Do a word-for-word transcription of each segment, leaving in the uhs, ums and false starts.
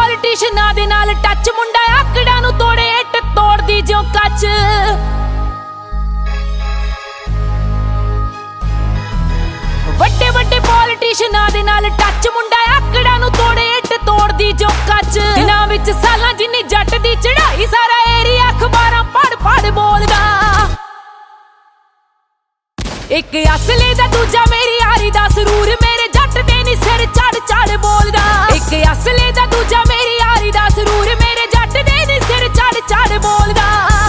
ਪੋਲੀਟੀਸ਼ਨਾਂ ਦੇ ਨਾਲ ਟੱਚ, ਮੁੰਡਾ ਆਕੜਾਂ ਨੂੰ ਤੋੜੇ ਇੱਟ ਤੋੜਦੀ ਜਿਉਂ ਕੱਚ। ਵੱਡੇ ਵੱਡੇ ਪੋਲੀਟੀਸ਼ਨਾਂ ਦੇ ਨਾਲ ਟੱਚ, ਮੁੰਡਾ ਆਕੜਾਂ ਨੂੰ ਤੋੜੇ ਇੱਟ ਤੋੜਦੀ ਜਿਉਂ ਕੱਚ। ਦਿਨਾਂ ਵਿੱਚ ਸਾਲਾਂ ਜਿੰਨੀ ਜੱਟ ਦੀ ਚੜਾਈ, ਸਾਰਾ ਏਰੀਆ ਅਖਬਾਰਾਂ ਪੜ ਪੜ ਬੋਲਦਾ। ਇੱਕ ਅਸਲੇ ਦਾ ਦੂਜਾ ਮੇਰੀ ਯਾਰੀ ਦਾ ਸਰੂਰ, ਮੇਰੇ ਜੱਟ ਦੇ ਨੀ ਸਿਰ ਚੜ ਚੜ ਬੋਲਦਾ। ਇੱਕ ਅਸਲੇ ਦਾ ਦੂਜਾ ਮੇਰੀ ਯਾਰੀ ਦਾ ਸਰੂਰ, ਮੇਰੇ ਜੱਟ ਦੇ ਨੀ ਸਿਰ ਚੜ ਚੜ ਬੋਲਦਾ।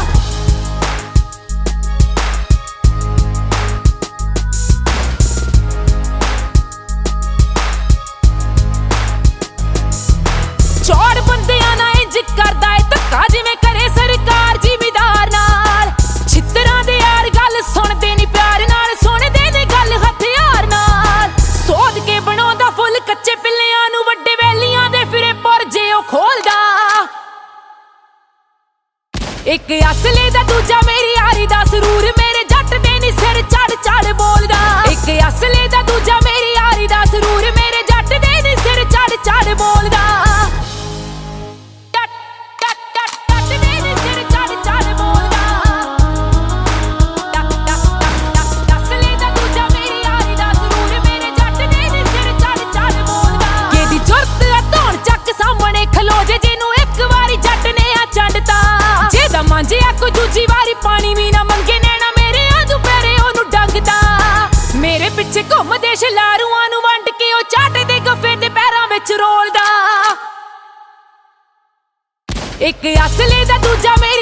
ਚੌੜ ਬੰਦਿਆਂ ਨਾਲ ਇੰਜ ਕਰਦਾ ਏ ਧੱਕਾ, ਜਿਵੇਂ ਕਰੇ ਸਰਕਾਰ ਜ਼ਿਮੀਦਾਰ ਨਾਲ। ਛਿੱਤਰਾਂ ਦੇ ਯਾਰ ਗੱਲ ਸੁਣਦੇ ਨੀ ਪਿਆਰ ਨਾਲ, ਸੁਣਦੇ ਨੇ ਗੱਲ ਹਥਿਆਰ ਨਾਲ। ਸੋਧ ਕੇ ਬਣਾਉਂਦਾ ਫੁੱਲ ਕੱਚੇ ਪਿੱਲਿਆਂ ਨੂੰ, ਵੱਡੇ ਵੈਲੀਆਂ ਦੇ ਫਿਰੇ ਪੁਰਜੇ ਉਹ ਖੋਲਦਾ। ਇੱਕ ਅਸਲੇ ਦਾ ਦੂਜਾ ਮੇਰੀ ਯਾਰੀ ਦਾ ਸਰੂਰ, ਮੇਰੇ ਜੱਟ ਦੇ ਨੀ ਸਿਰ ਚੜ ਚੜ ਬੋਲਦਾ। ਇੱਕ ਅਸਲੇ ਦਾ ਦੂਜਾ ਮੇਰੀ ਯਾਰੀ ਦਾ ਸਰੂਰ, ਮੇਰੇ ਜੱਟ ਦੇ ਨੀ ਸਿਰ ਚੜ ਚੜ ਬੋਲਦਾ। ਖਲੋ ਜੇ ਜਿਹਨੂੰ ਇੱਕ ਵਾਰੀ ਜੱਟ ਨੇ ਆ ਚੰਡਤਾ, ਜਿਹਦਾ ਮਾਂਜਿਆ ਕੋਈ ਦੂਜੀ ਵਾਰੀ ਪਾਣੀ ਵੀ ਨਾ ਮੰਗੇ, ਨੈਣਾ ਮੇਰੇ ਆ ਦੁਪਹਿਰੇ ਉਹਨੂੰ ਡੰਗਦਾ। ਮੇਰੇ ਪਿੱਛੇ ਘੁੰਮਦੇ ਸ਼ਲਾਰੂਆਂ ਨੂੰ ਵੰਡ ਕੇ ਉਹ ਚਾਟੇ ਦੇ ਗੱਫੇ ਤੇ ਪੈਰਾਂ ਵਿੱਚ ਰੋਲਦਾ। ਇੱਕ ਅਸਲੇ ਦਾ ਦੂਜਾ ਮੇਰੀ